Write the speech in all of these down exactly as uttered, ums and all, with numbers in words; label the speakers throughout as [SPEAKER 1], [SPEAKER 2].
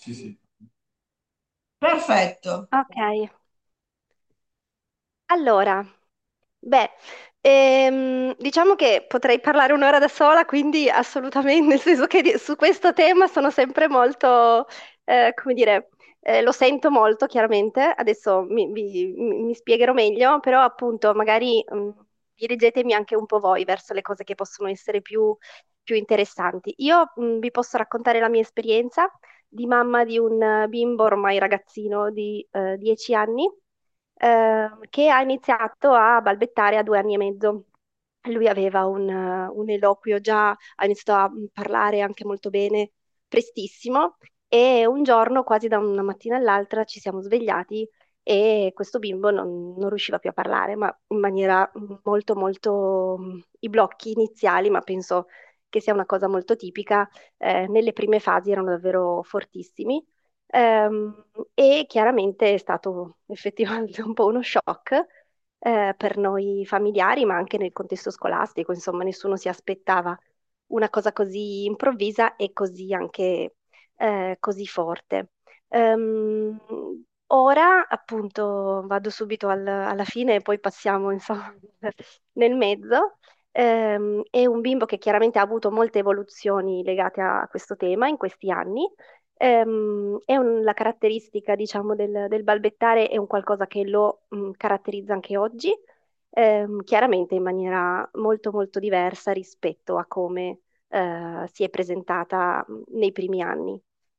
[SPEAKER 1] Sì, sì.
[SPEAKER 2] Perfetto.
[SPEAKER 3] Ok, allora, beh, ehm, diciamo che potrei parlare un'ora da sola, quindi assolutamente, nel senso che di- su questo tema sono sempre molto, eh, come dire, eh, lo sento molto chiaramente, adesso mi, vi- mi- mi spiegherò meglio, però appunto magari mh, dirigetemi anche un po' voi verso le cose che possono essere più, più interessanti. Io mh, vi posso raccontare la mia esperienza di mamma di un eh, bimbo ormai ragazzino di eh, dieci anni eh, che ha iniziato a balbettare a due anni e mezzo. Lui aveva un, eh, un eloquio già, ha iniziato a mm, parlare anche molto bene prestissimo e un giorno, quasi da una mattina all'altra, ci siamo svegliati e questo bimbo non, non riusciva più a parlare, ma in maniera mm, molto, molto... mm, i blocchi iniziali, ma penso che sia una cosa molto tipica, eh, nelle prime fasi erano davvero fortissimi. Ehm, e chiaramente è stato effettivamente un po' uno shock eh, per noi familiari, ma anche nel contesto scolastico, insomma, nessuno si aspettava una cosa così improvvisa e così anche eh, così forte. Ehm, ora, appunto, vado subito al- alla fine e poi passiamo, insomma, nel mezzo. Ehm, è un bimbo che chiaramente ha avuto molte evoluzioni legate a questo tema in questi anni. Ehm, è un- la caratteristica, diciamo, del, del balbettare è un qualcosa che lo mh, caratterizza anche oggi, ehm, chiaramente in maniera molto molto diversa rispetto a come eh, si è presentata mh, nei primi anni.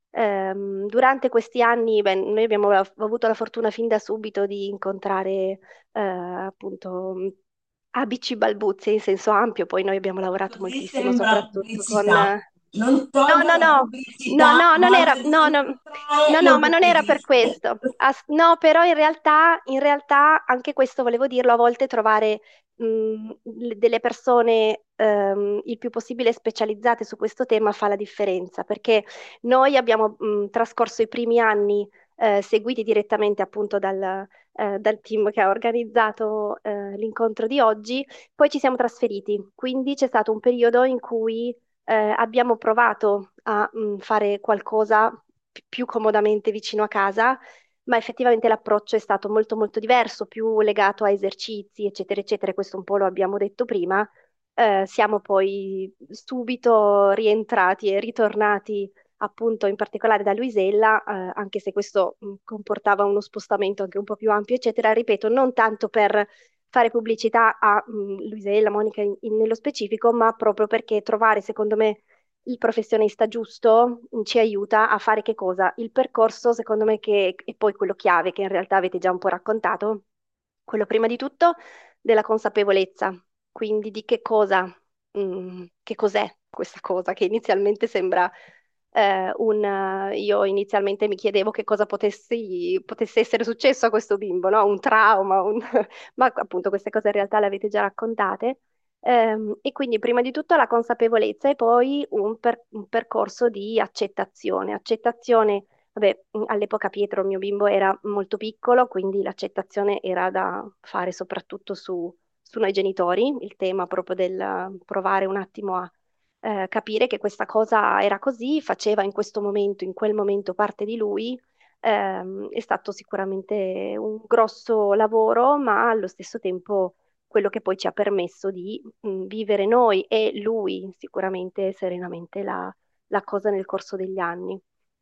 [SPEAKER 3] Ehm, durante questi anni, beh, noi abbiamo av- avuto la fortuna fin da subito di incontrare eh, appunto mh, A B C balbuzie in senso ampio, poi noi abbiamo lavorato
[SPEAKER 2] Così
[SPEAKER 3] moltissimo
[SPEAKER 2] sembra
[SPEAKER 3] soprattutto con...
[SPEAKER 2] pubblicità. Non
[SPEAKER 3] No,
[SPEAKER 2] tolgo
[SPEAKER 3] no,
[SPEAKER 2] la
[SPEAKER 3] no, no,
[SPEAKER 2] pubblicità,
[SPEAKER 3] no, non
[SPEAKER 2] ma
[SPEAKER 3] era,
[SPEAKER 2] per
[SPEAKER 3] no, no,
[SPEAKER 2] incontrare
[SPEAKER 3] no, no, ma non era per
[SPEAKER 2] l'opportunista.
[SPEAKER 3] questo. As- no, però in realtà, in realtà anche questo volevo dirlo, a volte trovare mh, le- delle persone ehm, il più possibile specializzate su questo tema fa la differenza, perché noi abbiamo mh, trascorso i primi anni eh, seguiti direttamente appunto dal, eh, dal team che ha organizzato eh, l'incontro di oggi, poi ci siamo trasferiti, quindi c'è stato un periodo in cui eh, abbiamo provato a mh, fare qualcosa pi- più comodamente vicino a casa, ma effettivamente l'approccio è stato molto molto diverso, più legato a esercizi, eccetera, eccetera. Questo un po' lo abbiamo detto prima. Eh, siamo poi subito rientrati e ritornati appunto in particolare da Luisella, eh, anche se questo mh, comportava uno spostamento anche un po' più ampio, eccetera, ripeto, non tanto per fare pubblicità a mh, Luisella, Monica in- in- nello specifico, ma proprio perché trovare, secondo me, il professionista giusto mh, ci aiuta a fare che cosa? Il percorso, secondo me, che è poi quello chiave, che in realtà avete già un po' raccontato, quello prima di tutto della consapevolezza, quindi di che cosa, mh, che cos'è questa cosa che inizialmente sembra eh, un... eh, io inizialmente mi chiedevo che cosa potessi, potesse essere successo a questo bimbo, no? Un trauma, un- ma appunto queste cose in realtà le avete già raccontate. Ehm, e quindi prima di tutto la consapevolezza e poi un, per- un percorso di accettazione. Accettazione, vabbè, mh, all'epoca Pietro, il mio bimbo, era molto piccolo, quindi l'accettazione era da fare soprattutto su, su noi genitori, il tema proprio del provare un attimo a eh, capire che questa cosa era così, faceva in questo momento, in quel momento parte di lui. Ehm, è stato sicuramente un grosso lavoro, ma allo stesso tempo quello che poi ci ha permesso di mh, vivere noi e lui sicuramente serenamente la, la cosa nel corso degli anni.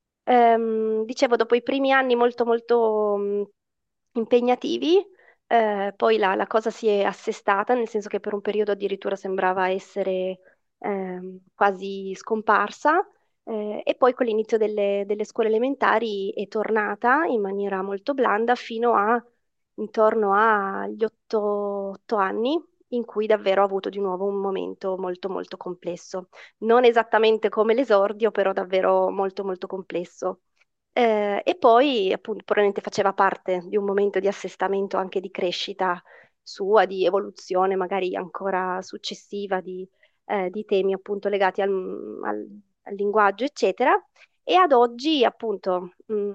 [SPEAKER 3] Ehm, dicevo, dopo i primi anni molto molto mh, impegnativi, eh, poi la, la cosa si è assestata, nel senso che per un periodo addirittura sembrava essere ehm, quasi scomparsa, eh, e poi con l'inizio delle, delle scuole elementari è tornata in maniera molto blanda fino a intorno agli otto, otto anni, in cui davvero ho avuto di nuovo un momento molto molto complesso. Non esattamente come l'esordio, però davvero molto molto complesso. Eh, e poi appunto probabilmente faceva parte di un momento di assestamento anche di crescita sua, di evoluzione magari ancora successiva di, eh, di temi appunto legati al, al- al linguaggio, eccetera. E ad oggi appunto mh,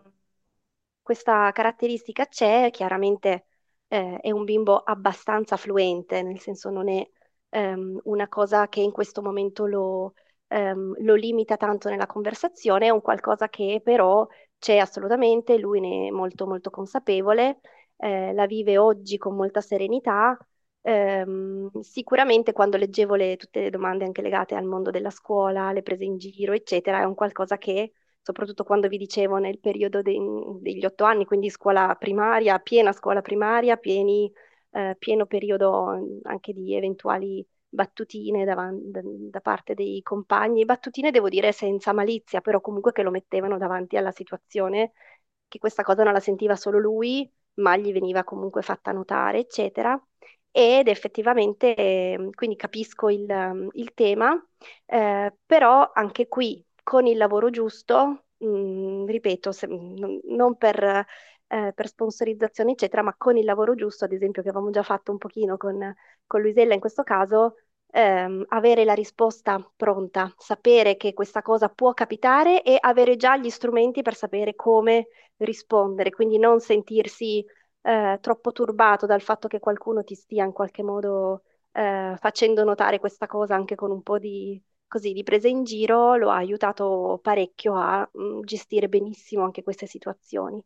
[SPEAKER 3] questa caratteristica c'è, chiaramente eh, è un bimbo abbastanza fluente, nel senso non è ehm, una cosa che in questo momento ehm, lo limita tanto nella conversazione, è un qualcosa che però c'è assolutamente, lui ne è molto molto consapevole, eh, la vive oggi con molta serenità. Ehm, sicuramente quando leggevo le- tutte le domande anche legate al mondo della scuola, le prese in giro, eccetera, è un qualcosa che, soprattutto quando vi dicevo nel periodo dei- degli otto anni, quindi scuola primaria, piena scuola primaria, pieni, eh, pieno periodo mm, anche di eventuali battutine davan- da, da parte dei compagni, battutine devo dire senza malizia, però comunque che lo mettevano davanti alla situazione che questa cosa non la sentiva solo lui, ma gli veniva comunque fatta notare, eccetera. Ed effettivamente, eh, quindi capisco il, um, il tema, eh, però anche qui con il lavoro giusto, mh, ripeto, se- non non per, eh, per sponsorizzazione, eccetera, ma con il lavoro giusto, ad esempio, che avevamo già fatto un pochino con, con Luisella in questo caso, ehm, avere la risposta pronta, sapere che questa cosa può capitare e avere già gli strumenti per sapere come rispondere, quindi non sentirsi eh, troppo turbato dal fatto che qualcuno ti stia in qualche modo eh, facendo notare questa cosa anche con un po' di, così, di presa in giro, lo ha aiutato parecchio a mm, gestire benissimo anche queste situazioni.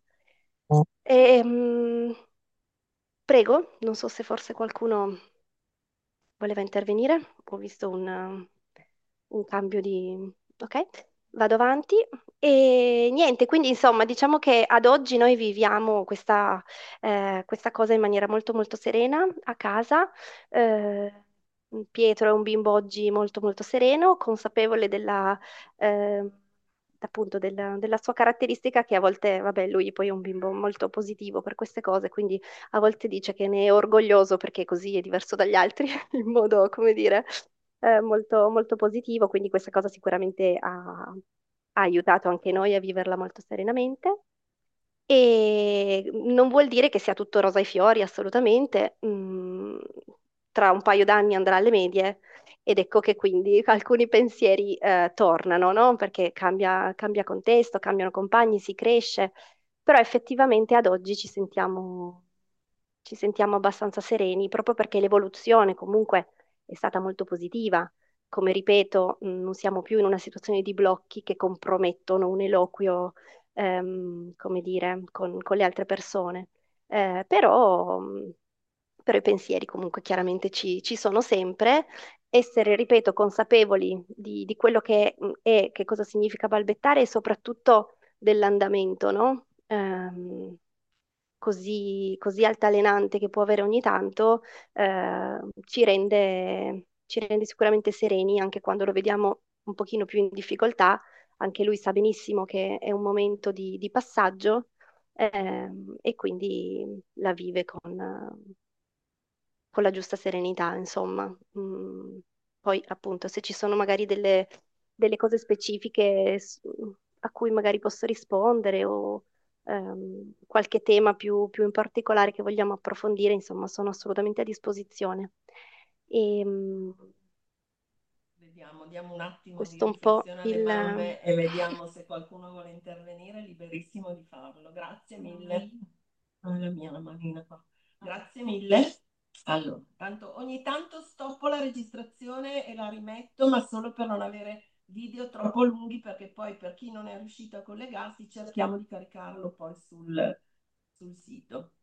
[SPEAKER 3] E, mm, prego, non so se forse qualcuno voleva intervenire. Ho visto un, un cambio di... Ok, vado avanti. E niente, quindi insomma, diciamo che ad oggi noi viviamo questa, eh, questa cosa in maniera molto molto serena a casa. Eh, Pietro è un bimbo oggi molto molto sereno, consapevole della, eh, appunto della, della sua caratteristica che a volte, vabbè, lui poi è un bimbo molto positivo per queste cose, quindi a volte dice che ne è orgoglioso perché così è diverso dagli altri, in modo, come dire, eh, molto, molto positivo, quindi questa cosa sicuramente ha, ha aiutato anche noi a viverla molto serenamente. E non vuol dire che sia tutto rosa e fiori, assolutamente. Mm, tra un paio d'anni andrà alle medie ed ecco che quindi alcuni pensieri eh, tornano, no? Perché cambia, cambia contesto, cambiano compagni, si cresce, però effettivamente ad oggi ci sentiamo, ci sentiamo abbastanza sereni, proprio perché l'evoluzione comunque è stata molto positiva. Come ripeto, mh, non siamo più in una situazione di blocchi che compromettono un eloquio, ehm, come dire, con, con le altre persone. Eh, però, mh, però i pensieri comunque chiaramente ci, ci sono sempre. Essere, ripeto, consapevoli di, di quello che mh, è, che cosa significa balbettare e soprattutto dell'andamento, no? Ehm, così, così altalenante che può avere ogni tanto, eh, ci rende, ci rende sicuramente sereni anche quando lo vediamo un pochino più in difficoltà. Anche lui sa benissimo che è un momento di, di passaggio, ehm, e quindi la vive con, con la giusta serenità, insomma. Mm, poi, appunto, se ci sono magari delle, delle cose specifiche s- a cui magari posso rispondere o ehm, qualche tema più, più in particolare che vogliamo approfondire, insomma, sono assolutamente a disposizione. E, mm,
[SPEAKER 1] Vediamo, diamo un attimo di
[SPEAKER 3] questo è un po'
[SPEAKER 1] riflessione alle
[SPEAKER 3] il...
[SPEAKER 1] mamme e vediamo se qualcuno vuole intervenire, liberissimo di farlo. Grazie mille. Non è la mia la manina qua. Grazie mille. Allora, tanto ogni tanto stoppo la registrazione e la rimetto, ma solo per non avere video troppo lunghi, perché poi per chi non è riuscito a collegarsi cerchiamo di caricarlo poi sul, sul sito.